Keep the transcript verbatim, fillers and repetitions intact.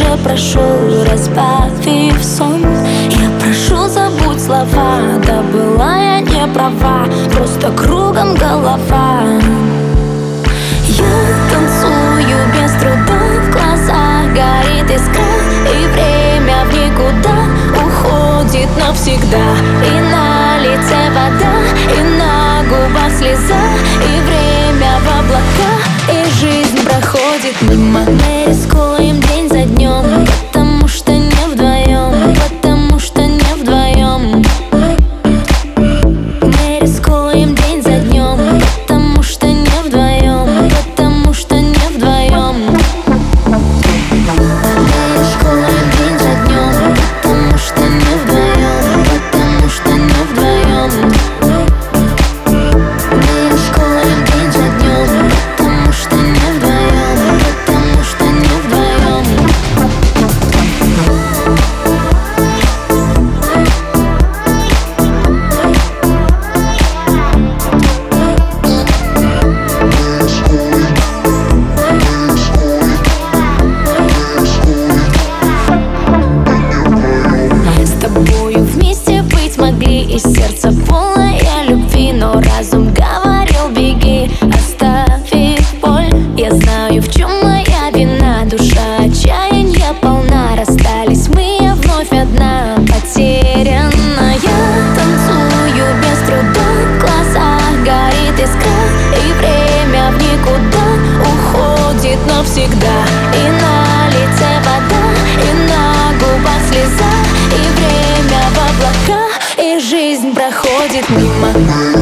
уже прошел, разбавив сон. Я прошу, забудь слова, да была я не права, просто кругом голова. Я танцую без труда, в глазах горит искра, и время в никуда уходит навсегда. И на лице вода, и на губах слеза, и время в облаках, и жизнь проходит мимо. Мы рискуем день за днем, потому что не вдвоем, потому что не вдвоем. Мы рискуем день за днем, потому что не вдвоем, потому что не вдвоем. Мы рискуем день за днем, потому что не вдвоем, потому что не вдвоем. Мы рискуем день за днем, потому что не вдвоем, потому что не вдвоем. С тобою вместе быть могли, и сердце полное любви, но разум говорил: беги, оставив боль. Я знаю, в чем моя вина, душа отчаяния полна. Расстались мы, я вновь одна, потерянная. Танцую без труда, в глазах горит искра, и время в никуда уходит навсегда. И на лице вода, и на губах слеза, и время в облаках, и жизнь проходит мимо.